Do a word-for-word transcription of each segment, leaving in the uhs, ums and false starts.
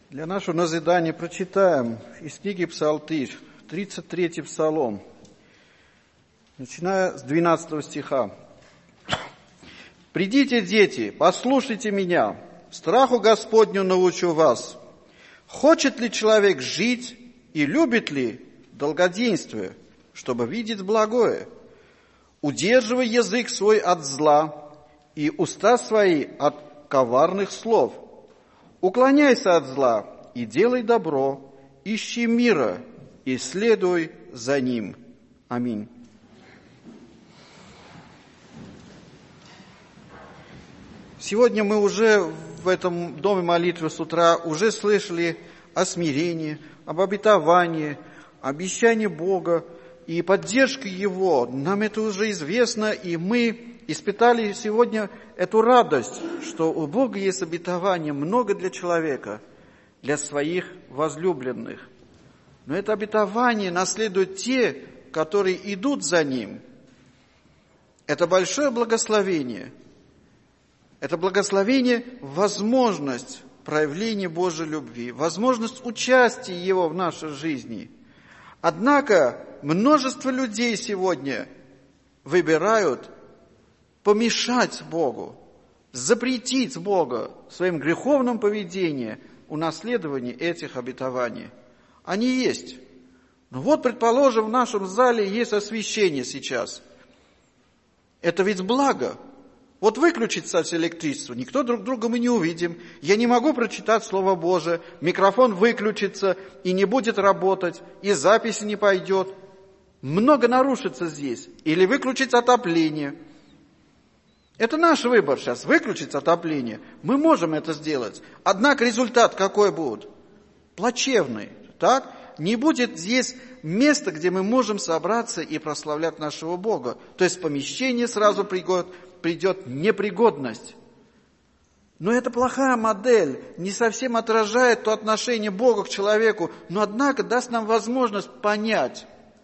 Для нашего назидания прочитаем из книги Псалтырь, тридцать третий Псалом, начиная с двенадцатого стиха. «Придите, дети, послушайте меня, страху Господню научу вас. Хочет ли человек жить и любит ли долгоденствие, чтобы видеть благое? Удерживай язык свой от зла и уста свои от коварных слов. Уклоняйся от зла и делай добро, ищи мира и следуй за ним». Аминь. Сегодня мы уже в этом доме молитвы с утра уже слышали о смирении, об обетовании, обещании Бога и поддержке Его. Нам это уже известно, и мы испытали сегодня эту радость, что у Бога есть обетование много для человека, для своих возлюбленных. Но это обетование наследуют те, которые идут за Ним. Это большое благословение. Это благословение – возможность проявления Божьей любви, возможность участия Его в нашей жизни. Однако множество людей сегодня выбирают помешать Богу, запретить Бога в своем греховном поведении унаследовании этих обетований. Они есть. Но вот, предположим, в нашем зале есть освещение сейчас. Это ведь благо. Вот выключится электричество, никто друг друга мы не увидим. Я не могу прочитать Слово Божие, микрофон выключится и не будет работать, и запись не пойдет. Много нарушится здесь. Или выключить отопление. Это наш выбор сейчас, выключить отопление. Мы можем это сделать. Однако результат какой будет? Плачевный. Так? Не будет здесь места, где мы можем собраться и прославлять нашего Бога. То есть в помещении сразу придет, придет непригодность. Но это плохая модель, не совсем отражает то отношение Бога к человеку, но однако даст нам возможность понять,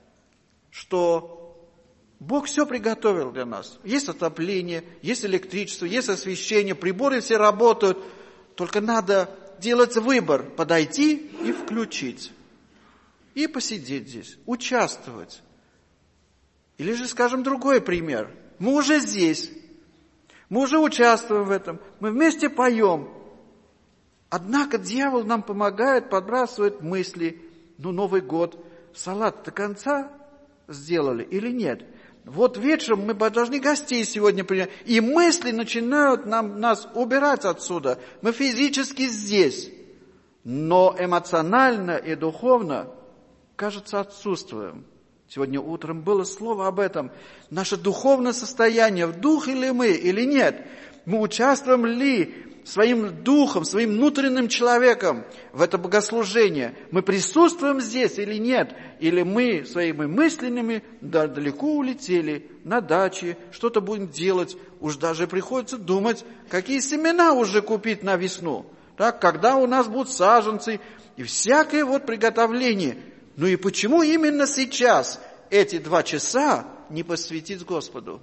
что Бог все приготовил для нас. Есть отопление, есть электричество, есть освещение, приборы все работают. Только надо делать выбор, подойти и включить. И посидеть здесь, участвовать. Или же, скажем, другой пример. Мы уже здесь, мы уже участвуем в этом, мы вместе поем. Однако дьявол нам помогает, подбрасывает мысли. Ну, Новый год, салат до конца сделали или нет? Вот вечером мы должны гостей сегодня принять. И мысли начинают нам, нас убирать отсюда. Мы физически здесь, но эмоционально и духовно, кажется, отсутствуем. Сегодня утром было слово об этом. Наше духовное состояние, в дух ли мы или нет? Мы участвуем ли своим духом, своим внутренним человеком в это богослужение? Мы присутствуем здесь или нет? Или мы своими мысленными далеко улетели, на даче, что-то будем делать? Уж даже приходится думать, какие семена уже купить на весну. Так, когда у нас будут саженцы и всякое вот приготовление. Ну и почему именно сейчас эти два часа не посвятить Господу?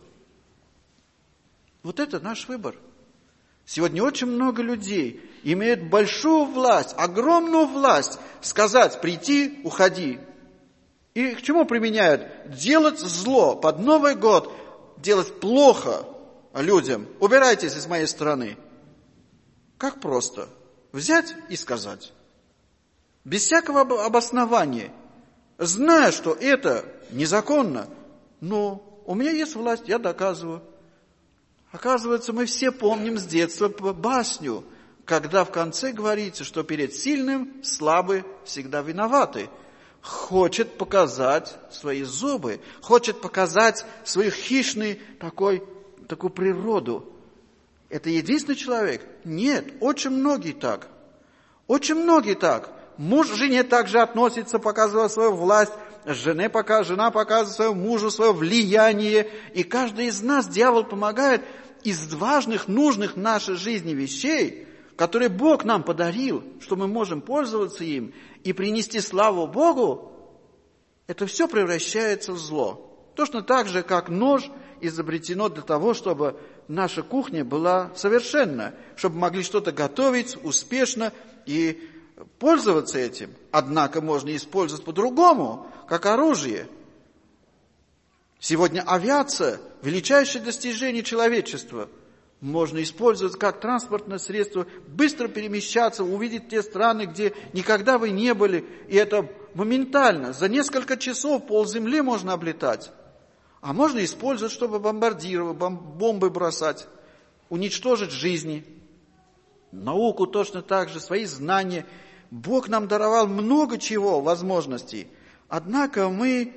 Вот это наш выбор. Сегодня очень много людей имеют большую власть, огромную власть сказать: приди, уходи. И к чему применяют? Делать зло под Новый год, делать плохо людям. Убирайтесь из моей страны. Как просто? Взять и сказать. Без всякого обоснования. Зная, что это незаконно, но у меня есть власть, я доказываю. Оказывается, мы все помним с детства басню, когда в конце говорится, что перед сильным слабый всегда виноваты. Хочет показать свои зубы, хочет показать свою хищную такой, такую природу. Это единственный человек? Нет, очень многие так. Очень многие так. Муж к жене также относится, показывая свою власть. Жене пока, жена показывает своему мужу свое влияние. И каждый из нас, дьявол помогает из важных, нужных в нашей жизни вещей, которые Бог нам подарил, что мы можем пользоваться им и принести славу Богу, это все превращается в зло. Точно так же, как нож изобретено для того, чтобы наша кухня была совершенна, чтобы могли что-то готовить успешно и пользоваться этим. Однако можно использовать по-другому, как оружие. Сегодня авиация – величайшее достижение человечества. Можно использовать как транспортное средство, быстро перемещаться, увидеть те страны, где никогда вы не были. И это моментально. За несколько часов полземли можно облетать. А можно использовать, чтобы бомбардировать, бомбы бросать, уничтожить жизни. Науку точно так же, свои знания. Бог нам даровал много чего, возможностей. Однако мы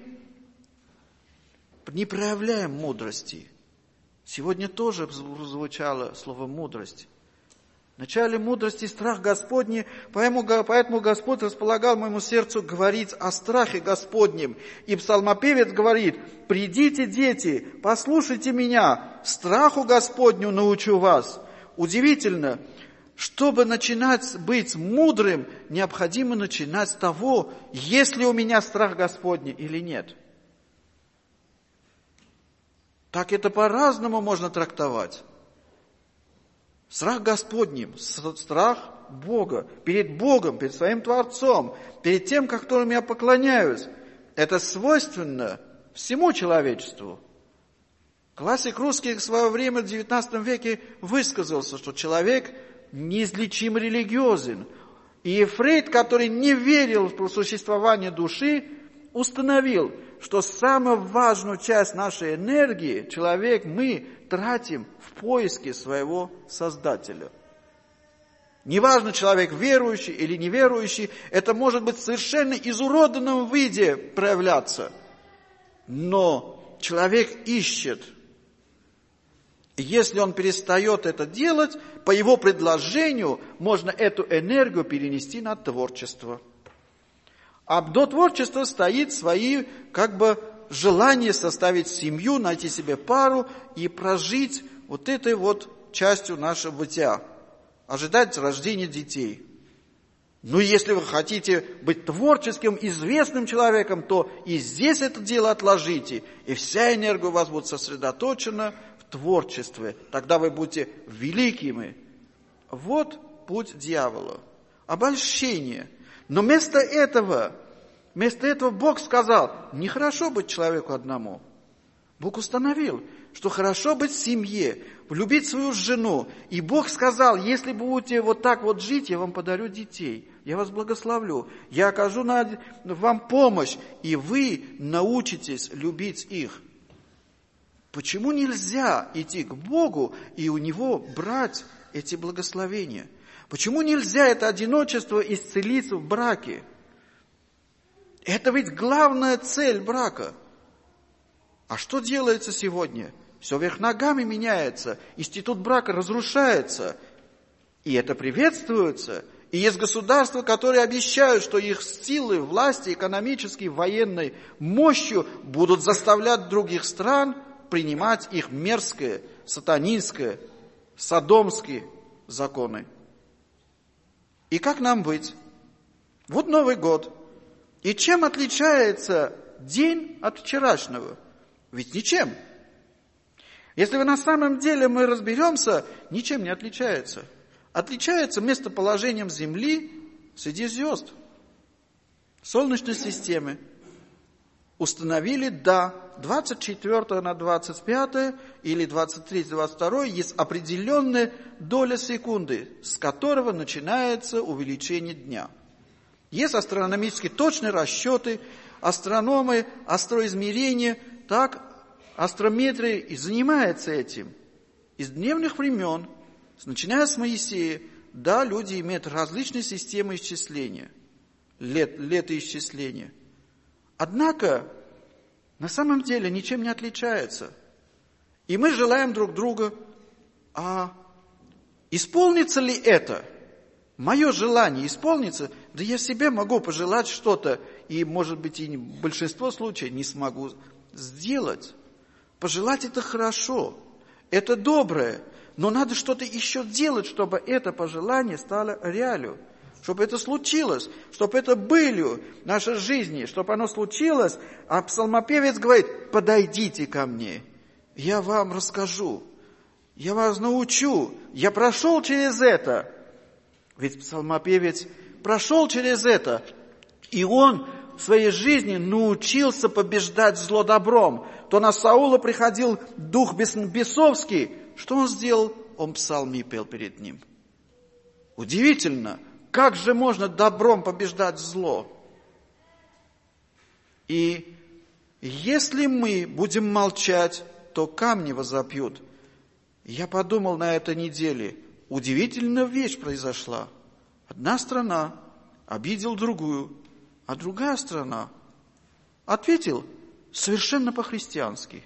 не проявляем мудрости. Сегодня тоже звучало слово «мудрость». В начале мудрости страх Господний, поэтому Господь располагал моему сердцу говорить о страхе Господнем. И псалмопевец говорит: «Придите, дети, послушайте меня, страху Господню научу вас». Удивительно, чтобы начинать быть мудрым, необходимо начинать с того, есть ли у меня страх Господний или нет. Так это по-разному можно трактовать. Страх Господним, страх Бога, перед Богом, перед своим Творцом, перед тем, которым я поклоняюсь. Это свойственно всему человечеству. Классик русский в свое время в девятнадцатом веке высказался, что человек неизлечимо религиозен. И Фрейд, который не верил в существование души, установил, что самую важную часть нашей энергии человек, мы тратим в поиске своего Создателя. Неважно, человек верующий или неверующий, это может быть в совершенно изуродованном виде проявляться. Но человек ищет. И если он перестает это делать, по его предложению можно эту энергию перенести на творчество. А до творчества стоит свои, как бы, желание составить семью, найти себе пару и прожить вот этой вот частью нашего бытия. Ожидать рождения детей. Ну, если вы хотите быть творческим, известным человеком, то и здесь это дело отложите. И вся энергия у вас будет сосредоточена в творчестве. Тогда вы будете великими. Вот путь дьявола. Обольщение. Но вместо этого, вместо этого Бог сказал, нехорошо быть человеку одному. Бог установил, что хорошо быть в семье, любить свою жену. И Бог сказал, если будете вот так вот жить, я вам подарю детей. Я вас благословлю. Я окажу вам помощь, и вы научитесь любить их. Почему нельзя идти к Богу и у Него брать эти благословения? Почему нельзя это одиночество исцелить в браке? Это ведь главная цель брака. А что делается сегодня? Все вверх ногами меняется, институт брака разрушается. И это приветствуется. И есть государства, которые обещают, что их силы, власти, экономической, военной мощью будут заставлять других стран принимать их мерзкие, сатанинские, содомские законы. И как нам быть? Вот Новый год. И чем отличается день от вчерашнего? Ведь ничем. Если вы на самом деле мы разберемся, ничем не отличается. Отличается местоположением Земли среди звезд. Солнечной системы. Установили, да, двадцать четвёртое на двадцать пятое или двадцать третье на двадцать второе есть определенная доля секунды, с которого начинается увеличение дня. Есть астрономические точные расчеты, астрономы, астроизмерения, так астрометрия и занимается этим. Из древних времен, начиная с Моисея, да, люди имеют различные системы исчисления, лет, летоисчисления. Однако, на самом деле, ничем не отличается. И мы желаем друг друга, а исполнится ли это? Мое желание исполнится? Да я себе могу пожелать что-то, и, может быть, и в большинство случаев не смогу сделать. Пожелать это хорошо, это доброе, но надо что-то еще делать, чтобы это пожелание стало реалью. Чтобы это случилось, чтобы это было в нашей жизни, чтобы оно случилось. А псалмопевец говорит, подойдите ко мне, я вам расскажу, я вас научу, я прошел через это. Ведь псалмопевец прошел через это, и он в своей жизни научился побеждать зло добром. То на Саула приходил дух бесовский. Что он сделал? Он псалми пел перед ним. Удивительно, как же можно добром побеждать зло? И если мы будем молчать, то камни возопьют. Я подумал на этой неделе, удивительная вещь произошла. Одна страна обидела другую, а другая страна ответила совершенно по-христиански.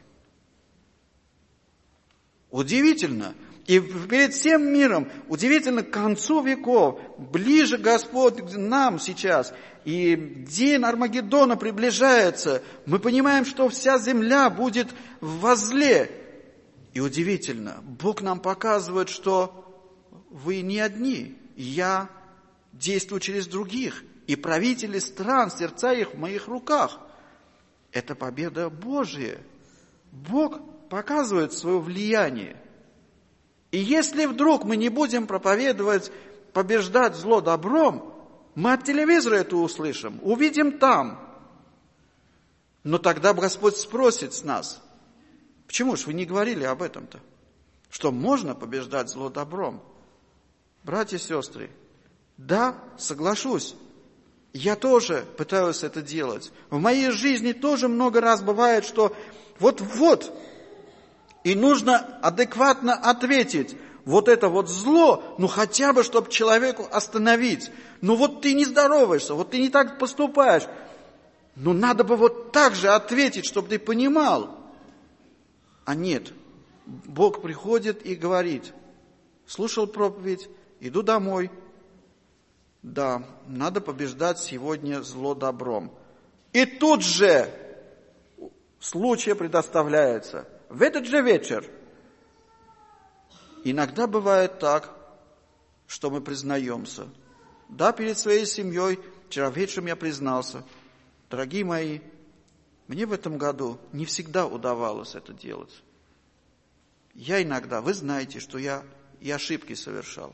Удивительно. И перед всем миром, удивительно, к концу веков, ближе Господь к нам сейчас, и день Армагеддона приближается, мы понимаем, что вся земля будет возле. И удивительно, Бог нам показывает, что вы не одни, я действую через других, и правители стран, сердца их в моих руках. Это победа Божия. Бог показывает свое влияние. И если вдруг мы не будем проповедовать, побеждать зло добром, мы от телевизора это услышим, увидим там. Но тогда Господь спросит с нас, почему же вы не говорили об этом-то? Что можно побеждать зло добром? Братья и сестры, да, соглашусь, я тоже пытаюсь это делать. В моей жизни тоже много раз бывает, что вот-вот, и нужно адекватно ответить. Вот это вот зло, ну хотя бы, чтобы человеку остановить. Ну вот ты не здороваешься, вот ты не так поступаешь. Ну надо бы вот так же ответить, чтобы ты понимал. А нет, Бог приходит и говорит, слушал проповедь, иду домой. Да, надо побеждать сегодня зло добром. И тут же случай предоставляется. В этот же вечер. Иногда бывает так, что мы признаемся. Да, перед своей семьей, вчера вечером я признался. Дорогие мои, мне в этом году не всегда удавалось это делать. Я иногда, вы знаете, что я и ошибки совершал.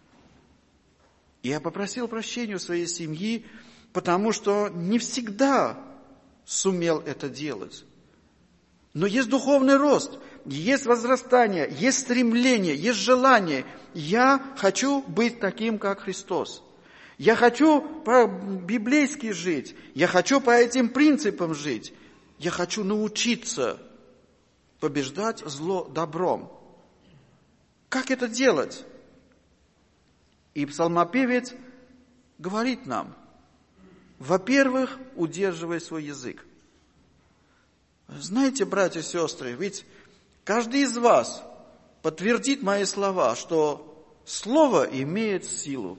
Я попросил прощения у своей семьи, потому что не всегда сумел это делать. Но есть духовный рост, есть возрастание, есть стремление, есть желание. Я хочу быть таким, как Христос. Я хочу по-библейски жить. Я хочу по этим принципам жить. Я хочу научиться побеждать зло добром. Как это делать? И псалмопевец говорит нам, во-первых, удерживай свой язык. Знаете, братья и сестры, ведь каждый из вас подтвердит мои слова, что слово имеет силу.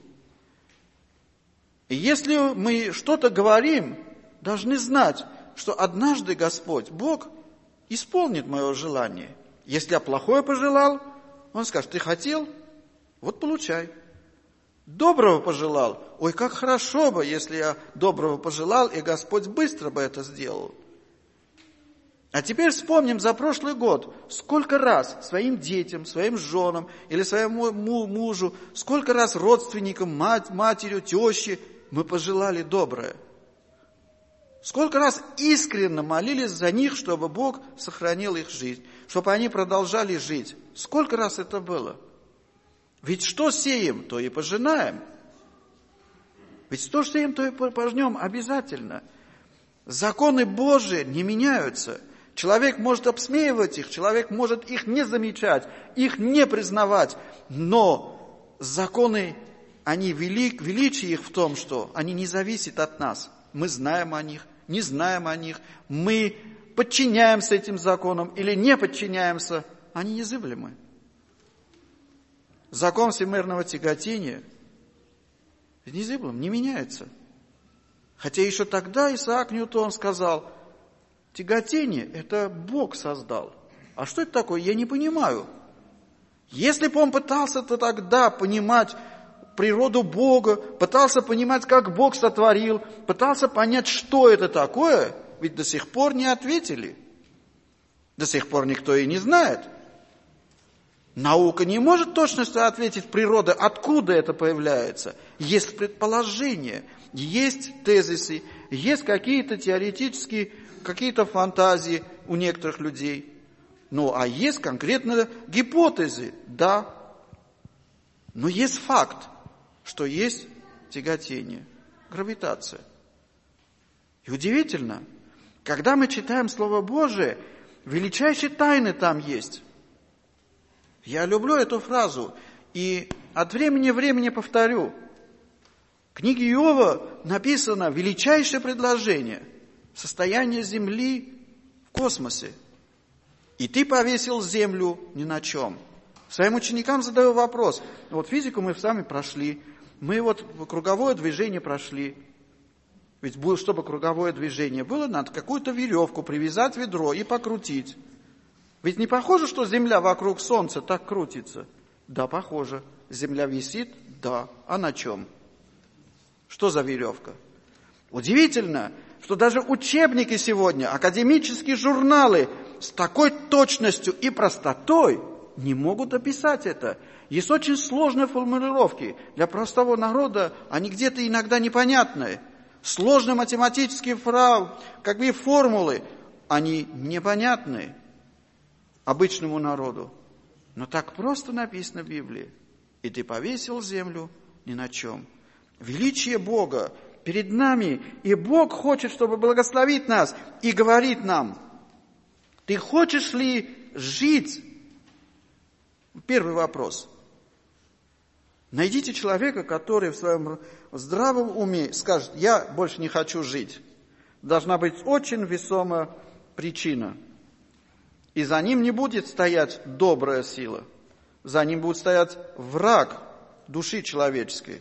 И если мы что-то говорим, должны знать, что однажды Господь, Бог, исполнит мое желание. Если я плохое пожелал, Он скажет, ты хотел? Вот получай. Доброго пожелал? Ой, как хорошо бы, если я доброго пожелал, и Господь быстро бы это сделал. А теперь вспомним за прошлый год, сколько раз своим детям, своим женам или своему мужу, сколько раз родственникам, мать, матерью, теще мы пожелали доброе. Сколько раз искренне молились за них, чтобы Бог сохранил их жизнь, чтобы они продолжали жить. Сколько раз это было? Ведь что сеем, то и пожинаем. Ведь что сеем, то и пожнем обязательно. Законы Божии не меняются. Человек может обсмеивать их, человек может их не замечать, их не признавать. Но законы, они велик, величие их в том, что они не зависят от нас. Мы знаем о них, не знаем о них. Мы подчиняемся этим законам или не подчиняемся. Они незыблемы. Закон всемирного тяготения незыблем, не меняется. Хотя еще тогда Исаак Ньютон сказал, тяготение это Бог создал. А что это такое? Я не понимаю. Если бы он пытался-то тогда понимать природу Бога, пытался понимать, как Бог сотворил, пытался понять, что это такое, ведь до сих пор не ответили. До сих пор никто и не знает. Наука не может точно ответить природа, откуда это появляется. Есть предположения, есть тезисы, есть какие-то теоретические, какие-то фантазии у некоторых людей. Ну, а есть конкретно гипотезы, да. Но есть факт, что есть тяготение, гравитация. И удивительно, когда мы читаем Слово Божие, величайшие тайны там есть. Я люблю эту фразу и от времени к времени повторю. В книге Иова написано величайшее предложение – состояние Земли в космосе. И ты повесил Землю ни на чем. Своим ученикам задаю вопрос. Вот физику мы сами прошли, мы вот круговое движение прошли. Ведь чтобы круговое движение было, надо какую-то веревку привязать в ведро и покрутить. Ведь не похоже, что Земля вокруг Солнца так крутится? Да, похоже. Земля висит? Да. А на чем? Что за веревка? Удивительно, что даже учебники сегодня, академические журналы с такой точностью и простотой не могут описать это. Есть очень сложные формулировки. Для простого народа они где-то иногда непонятные. Сложные математические фра... как бы формулы, они непонятные обычному народу. Но так просто написано в Библии. И ты повесил землю ни на чем. Величие Бога перед нами, и Бог хочет, чтобы благословить нас, и говорит нам, ты хочешь ли жить? Первый вопрос. Найдите человека, который в своем здравом уме скажет, я больше не хочу жить. Должна быть очень весомая причина. И за ним не будет стоять добрая сила. За ним будет стоять враг души человеческой.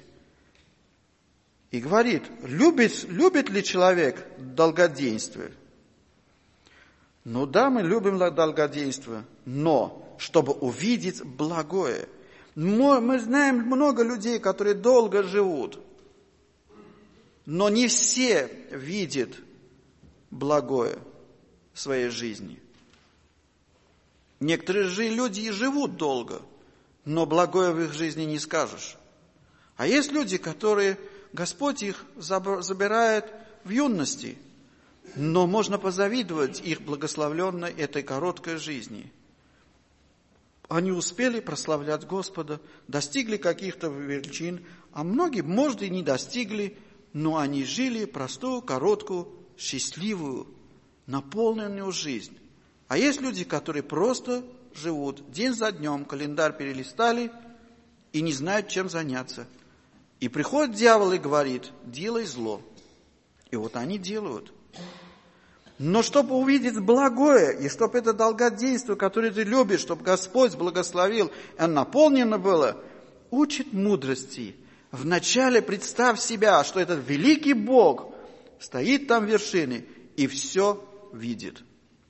И говорит, любит, любит ли человек долгоденствие? Ну да, мы любим долгоденствие, но чтобы увидеть благое. Мы знаем много людей, которые долго живут, но не все видят благое в своей жизни. Некоторые же люди и живут долго, но благое в их жизни не скажешь. А есть люди, которые Господь их забирает в юности, но можно позавидовать их благословленной этой короткой жизни. Они успели прославлять Господа, достигли каких-то величин, а многие, может, и не достигли, но они жили простую, короткую, счастливую, наполненную жизнь. А есть люди, которые просто живут день за днем, календарь перелистали и не знают, чем заняться. И приходит дьявол и говорит, делай зло. И вот они делают. Но чтобы увидеть благое, и чтобы это долгоденствие, которое ты любишь, чтобы Господь благословил, и наполнено было, учит мудрости. Вначале представь себя, что этот великий Бог стоит там в вершине и все видит.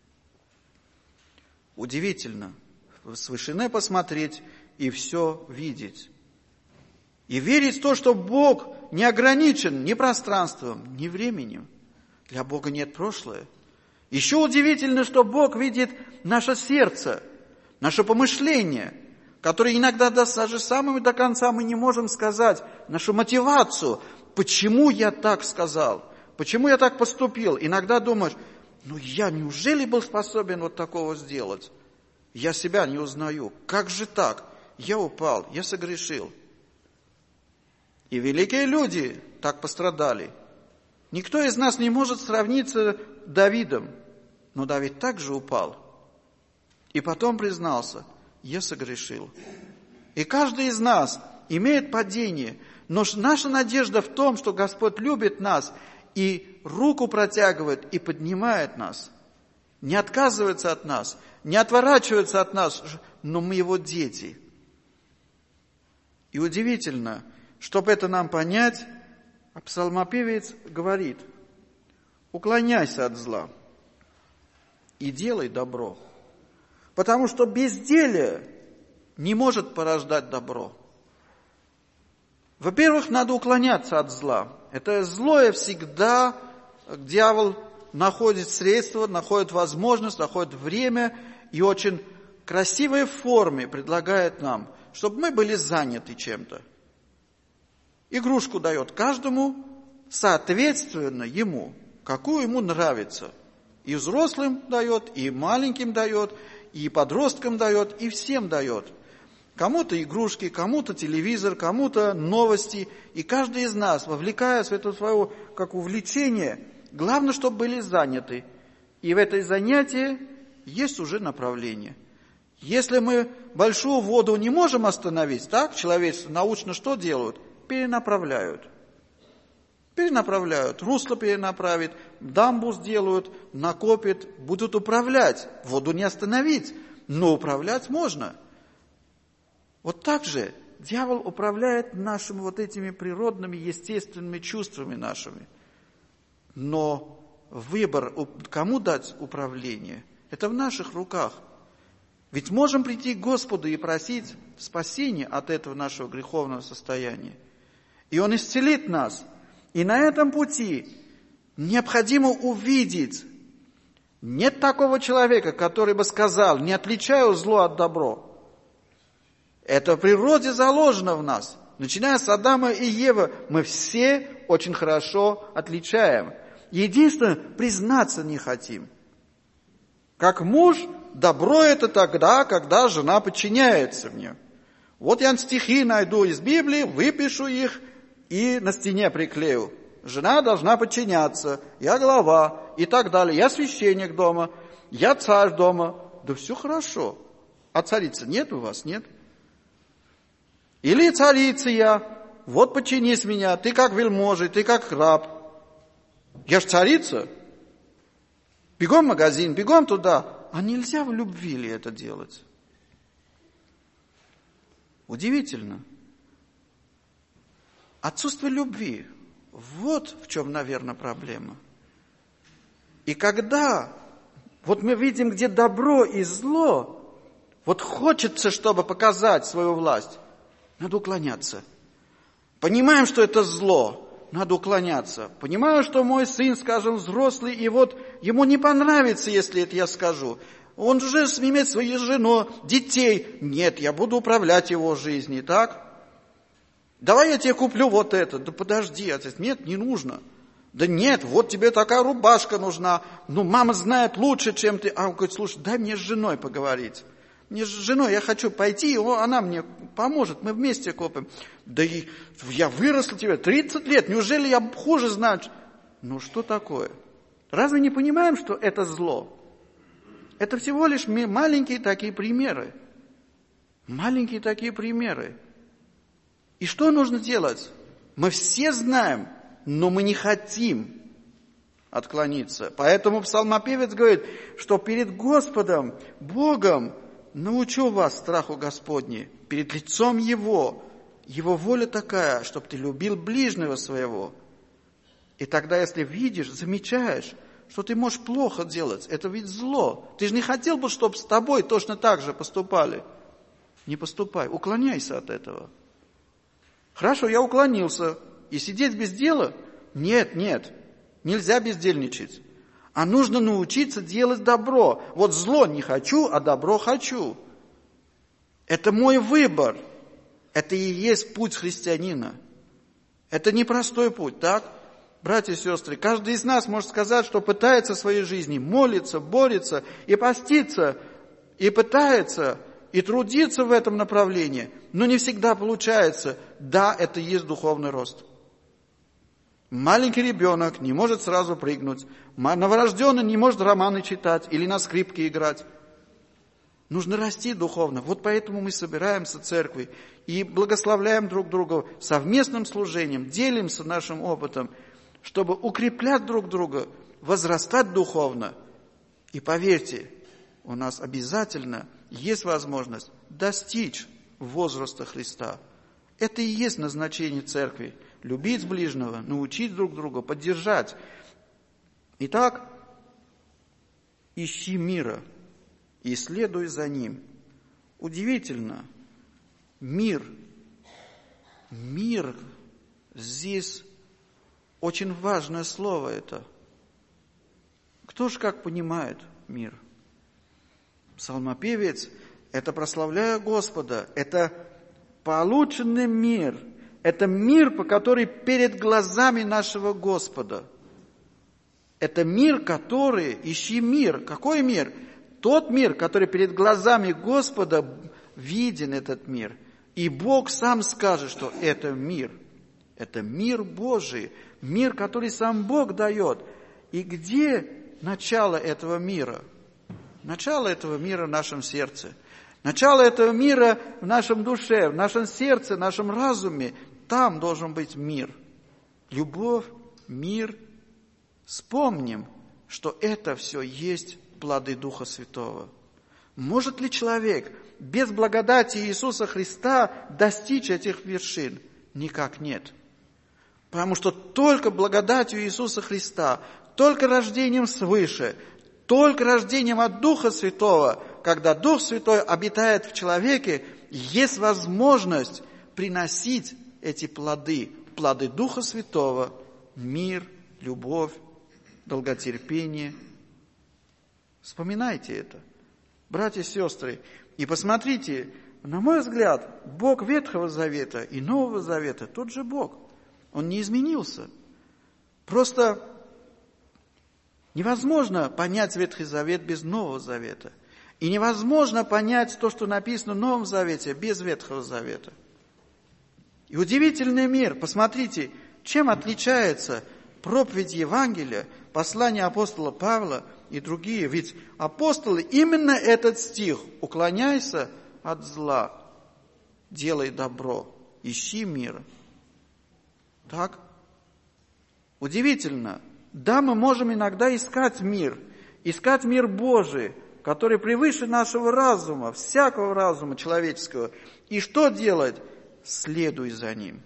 Удивительно, с вышины посмотреть и все видеть. И верить в то, что Бог не ограничен ни пространством, ни временем. Для Бога нет прошлого. Еще удивительно, что Бог видит наше сердце, наше помышление, которое иногда даже самыми до конца мы не можем сказать, нашу мотивацию, почему я так сказал, почему я так поступил. Иногда думаешь, ну я неужели был способен вот такого сделать? Я себя не узнаю. Как же так? Я упал, я согрешил. И великие люди так пострадали. Никто из нас не может сравниться с Давидом. Но Давид также упал. И потом признался, я согрешил. И каждый из нас имеет падение. Но наша надежда в том, что Господь любит нас и руку протягивает и поднимает нас. Не отказывается от нас, не отворачивается от нас, но мы его дети. И удивительно, чтобы это нам понять, псалмопевец говорит, уклоняйся от зла и делай добро. Потому что безделие не может порождать добро. Во-первых, надо уклоняться от зла. Это злое всегда, дьявол находит средства, находит возможность, находит время и очень красивой форме предлагает нам, чтобы мы были заняты чем-то. Игрушку дает каждому, соответственно ему, какую ему нравится. И взрослым дает, и маленьким дает, и подросткам дает, и всем дает. Кому-то игрушки, кому-то телевизор, кому-то новости. И каждый из нас, вовлекаясь в это свое как увлечение, главное, чтобы были заняты. И в это занятие есть уже направление. Если мы большую воду не можем остановить, так, человечество научно что делают? Перенаправляют. Перенаправляют, русло перенаправят, дамбу сделают, накопят, будут управлять. Воду не остановить, но управлять можно. Вот так же дьявол управляет нашими вот этими природными, естественными чувствами нашими. Но выбор, кому дать управление, это в наших руках. Ведь можем прийти к Господу и просить спасения от этого нашего греховного состояния. И Он исцелит нас. И на этом пути необходимо увидеть, нет такого человека, который бы сказал, не отличаю зло от добро. Это в природе заложено в нас. Начиная с Адама и Евы, мы все очень хорошо отличаем. Единственное, признаться не хотим. Как муж, добро это тогда, когда жена подчиняется мне. Вот я стихи найду из Библии, выпишу их и на стене приклею. Жена должна подчиняться, я глава и так далее. Я священник дома, я царь дома. Да все хорошо. А царицы нет у вас, нет? Или царица я, вот подчинись меня, ты как вельможа, ты как раб. Я ж царица. Бегом в магазин, бегом туда. А нельзя в любви ли это делать? Удивительно. Отсутствие любви. Вот в чем, наверное, проблема. И когда вот мы видим, где добро и зло, вот хочется, чтобы показать свою власть, надо уклоняться. Понимаем, что это зло, надо уклоняться. Понимаю, что мой сын, скажем, взрослый, и вот ему не понравится, если это я скажу. Он же имеет свою жену, детей. Нет, я буду управлять его жизнью, так? Давай я тебе куплю вот это. Да подожди, отец, нет, не нужно. Да нет, вот тебе такая рубашка нужна. Ну, мама знает лучше, чем ты. А он говорит, слушай, дай мне с женой поговорить. Мне с женой, я хочу пойти, она мне поможет, мы вместе копим. Да и я выросла тебе тридцать лет, неужели я хуже знаю? Ну, что такое? Разве не понимаем, что это зло? Это всего лишь маленькие такие примеры. Маленькие такие примеры. И что нужно делать? Мы все знаем, но мы не хотим отклониться. Поэтому псалмопевец говорит, что перед Господом, Богом, научу вас страху Господне, перед лицом Его. Его воля такая, чтобы ты любил ближнего своего. И тогда, если видишь, замечаешь, что ты можешь плохо делать, это ведь зло. Ты же не хотел бы, чтобы с тобой точно так же поступали. Не поступай, уклоняйся от этого. Хорошо, я уклонился. И сидеть без дела? Нет, нет, нельзя бездельничать. А нужно научиться делать добро. Вот зло не хочу, а добро хочу. Это мой выбор. Это и есть путь христианина. Это непростой путь, так? Братья и сестры, каждый из нас может сказать, что пытается в своей жизни молиться, борется и поститься, и пытается, и трудиться в этом направлении, но не всегда получается. Да, это и есть духовный рост. Маленький ребенок не может сразу прыгнуть. Новорожденный не может романы читать или на скрипке играть. Нужно расти духовно. Вот поэтому мы собираемся в церкви и благословляем друг друга совместным служением, делимся нашим опытом, чтобы укреплять друг друга, возрастать духовно. И поверьте, у нас обязательно есть возможность достичь возраста Христа. Это и есть назначение церкви. Любить ближнего, научить друг друга, поддержать. Итак, ищи мира и следуй за ним. Удивительно, мир, мир, здесь очень важное слово это. Кто же как понимает мир? Псалмопевец это прославляя Господа, это полученный мир, это мир, по который перед глазами нашего Господа. Это мир, который, ищи мир. Какой мир? Тот мир, который перед глазами Господа виден этот мир. И Бог сам скажет, что это мир. Это мир Божий, мир, который сам Бог дает. И где начало этого мира? Начало этого мира в нашем сердце. Начало этого мира в нашем душе, в нашем сердце, в нашем разуме. Там должен быть мир. Любовь, мир. Вспомним, что это все есть плоды Духа Святого. Может ли человек без благодати Иисуса Христа достичь этих вершин? Никак нет. Потому что только благодатью Иисуса Христа, только рождением свыше, только рождением от Духа Святого, когда Дух Святой обитает в человеке, есть возможность приносить эти плоды, плоды Духа Святого, мир, любовь, долготерпение. Вспоминайте это, братья и сестры. И посмотрите, на мой взгляд, Бог Ветхого Завета и Нового Завета тот же Бог. Он не изменился. Просто невозможно понять Ветхий Завет без Нового Завета. И невозможно понять то, что написано в Новом Завете, без Ветхого Завета. И удивительный мир. Посмотрите, чем отличается проповедь Евангелия, послание апостола Павла и другие. Ведь апостолы именно этот стих: «Уклоняйся от зла, делай добро, ищи мира». Так? Удивительно. Да, мы можем иногда искать мир, искать мир Божий, который превыше нашего разума, всякого разума человеческого. И что делать? Следуй за ним.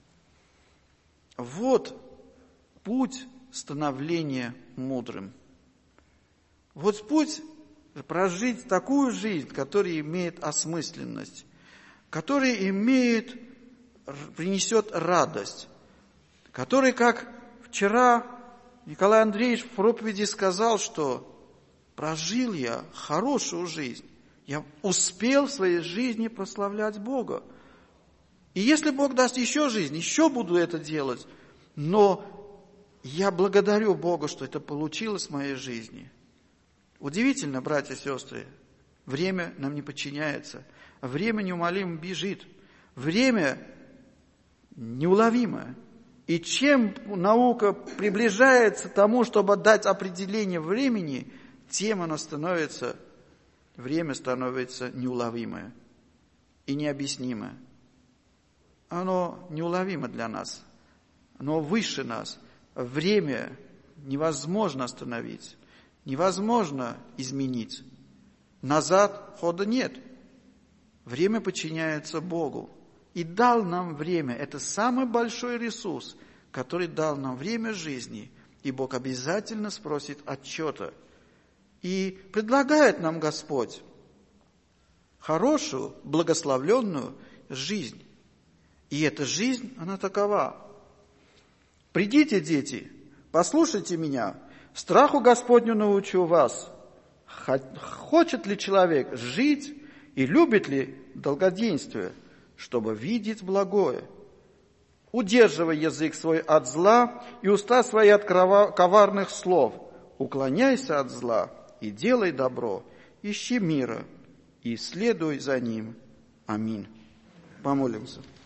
Вот путь становления мудрым. Вот путь прожить такую жизнь, которая имеет осмысленность, которая имеет, принесет радость, который, как вчера Николай Андреевич в проповеди сказал, что прожил я хорошую жизнь, я успел в своей жизни прославлять Бога. И если Бог даст еще жизнь, еще буду это делать, но я благодарю Бога, что это получилось в моей жизни. Удивительно, братья и сестры, время нам не подчиняется, время неумолимо бежит, время неуловимое. И чем наука приближается к тому, чтобы дать определение времени, тем оно становится, время становится неуловимое и необъяснимое. Оно неуловимо для нас, оно выше нас. Время невозможно остановить, невозможно изменить. Назад хода нет. Время подчиняется Богу. И дал нам время. Это самый большой ресурс, который дал нам время жизни. И Бог обязательно спросит отчета. И предлагает нам Господь хорошую, благословленную жизнь. И эта жизнь, она такова. Придите, дети, послушайте меня, страху Господню научу вас. Хочет ли человек жить и любит ли долгоденствие, чтобы видеть благое? Удерживай язык свой от зла и уста свои от коварных слов. Уклоняйся от зла и делай добро. Ищи мира и следуй за ним. Аминь. Помолимся.